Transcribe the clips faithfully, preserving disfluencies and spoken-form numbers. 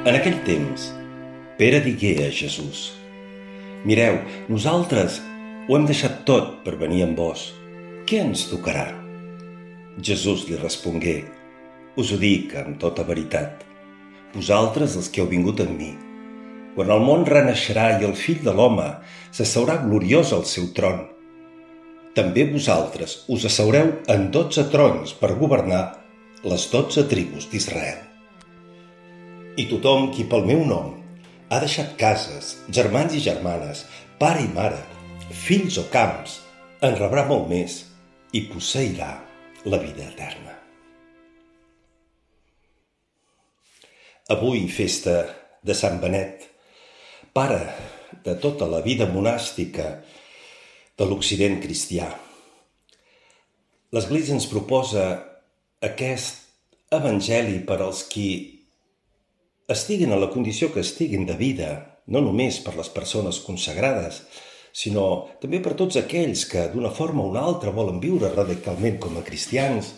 En aquell temps, Pere digué a Jesús: «Mireu, nosaltres ho hem deixat tot per venir amb vos. Què ens tocarà?» Jesús li respongué: «Us ho dic amb tota veritat. Vosaltres, els que heu vingut amb mi, quan el món renaixerà i el Fill de l'Home s'asseurà gloriós al seu tron, també vosaltres us asseureu en dotze trons per governar les dotze tribus d'Israel. I tothom qui pel meu nom ha deixat cases, germans i germanes, pare i mare, fills o camps, en rebrà molt més i posseirà la vida eterna». Avui, festa de Sant Benet, pare de tota la vida monàstica de l'Occident cristià. L'Església ens proposa aquest evangeli per als qui estiguin a la condició que estiguin de vida, no només per les persones consagrades, sinó també per tots aquells que d'una forma o una altra volen viure radicalment com a cristians,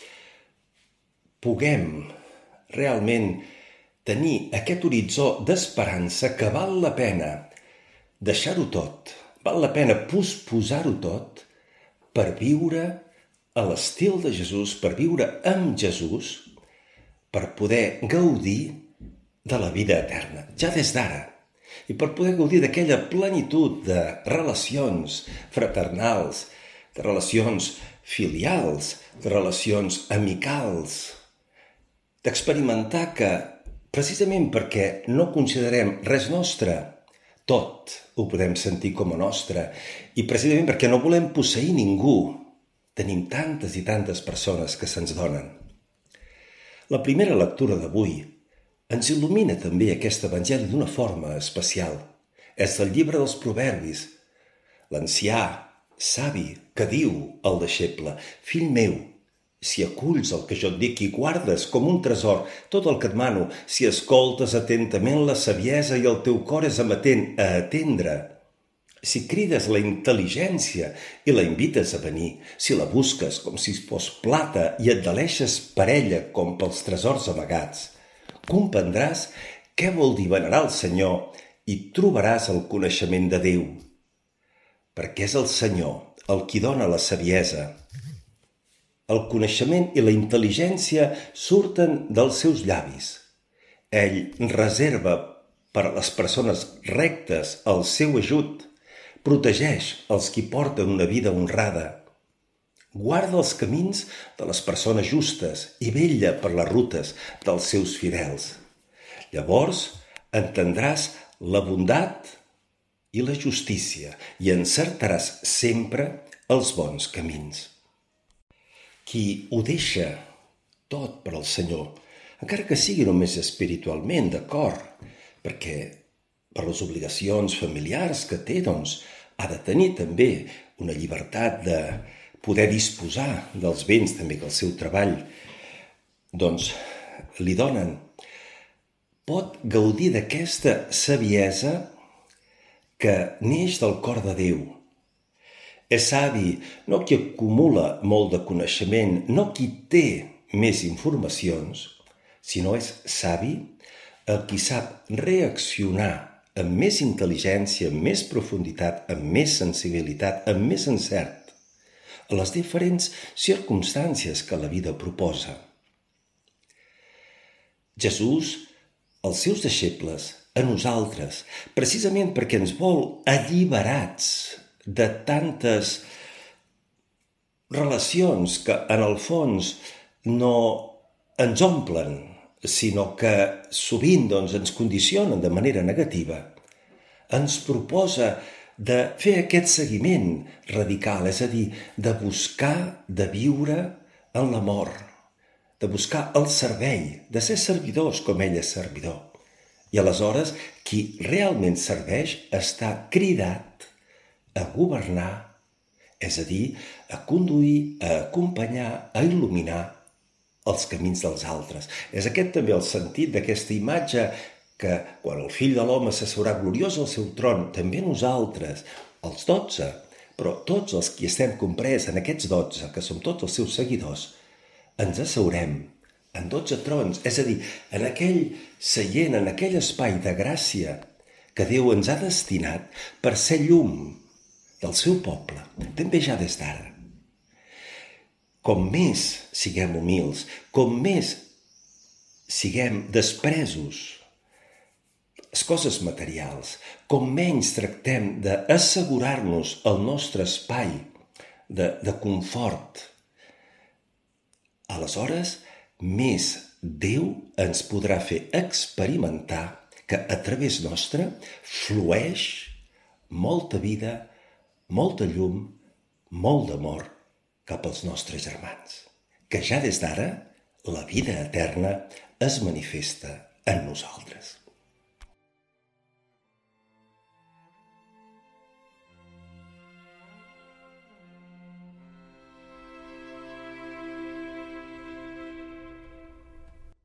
puguem realment tenir aquest horitzó d'esperança que val la pena deixar-ho tot, val la pena posposar-ho tot per viure a l'estil de Jesús, per viure amb Jesús, per poder gaudir de la vida eterna, ja des d'ara, i per poder gaudir d'aquella plenitud de relacions fraternals, de relacions filials, de relacions amicals, d'experimentar que, precisament perquè no considerem res nostre, tot ho podem sentir com a nostre, i precisament perquè no volem posseir ningú, tenim tantes i tantes persones que se'ns donen. La primera lectura d'avui ens il·lumina també aquest evangeli d'una forma especial. És del llibre dels Proverbis. L'ancià, savi, que diu al deixeble: «Fill meu, si aculls el que jo et dic i guardes com un tresor tot el que et mano, si escoltes atentament la saviesa i el teu cor és amatent a atendre, si crides la intel·ligència i la invites a venir, si la busques com si fos plata i et deleixes per ella com pels tresors amagats, comprendràs què vol dir venerar el Senyor i trobaràs el coneixement de Déu. Perquè és el Senyor el qui dona la saviesa. El coneixement i la intel·ligència surten dels seus llavis. Ell reserva per a les persones rectes el seu ajut, protegeix els qui porten una vida honrada, guarda els camins de les persones justes i vetlla per les rutes dels seus fidels. Llavors entendràs la bondat i la justícia i encertaràs sempre els bons camins. Qui ho deixa tot per al Senyor, encara que sigui només espiritualment, d'acord, perquè per les obligacions familiars que té, doncs, ha de tenir també una llibertat de poder disposar dels béns també que el seu treball doncs li donen. Pot gaudir d'aquesta saviesa que neix del cor de Déu. És savi no qui acumula molt de coneixement, no qui té més informacions, sinó és savi el qui sap reaccionar amb més intel·ligència, amb més profunditat, amb més sensibilitat, amb més encert a les diferents circumstàncies que la vida proposa. Jesús, als seus deixebles, a nosaltres, precisament perquè ens vol alliberats de tantes relacions que en el fons no ens omplen, sinó que sovint doncs, ens condicionen de manera negativa, ens proposa de fer aquest seguiment radical, és a dir, de buscar, de viure en l'amor, de buscar el servei, de ser servidors com ell és servidor. I aleshores, qui realment serveix està cridat a governar, és a dir, a conduir, a acompanyar, a il·luminar els camins dels altres. És aquest també el sentit d'aquesta imatge que quan el Fill de l'Home s'asseurà gloriós al seu tron, també nosaltres, els dotze, però tots els qui estem comprès en aquests dotze, que som tots els seus seguidors, ens asseurem en dotze trons, és a dir, en aquell seient, en aquell espai de gràcia que Déu ens ha destinat per ser llum del seu poble, també ja des d'ara. Com més siguem humils, com més siguem despresos les coses materials, com menys tractem d'assegurar-nos el nostre espai de, de confort, aleshores més Déu ens podrà fer experimentar que a través nostre flueix molta vida, molta llum, molt d'amor cap als nostres germans. Que ja des d'ara la vida eterna es manifesta en nosaltres.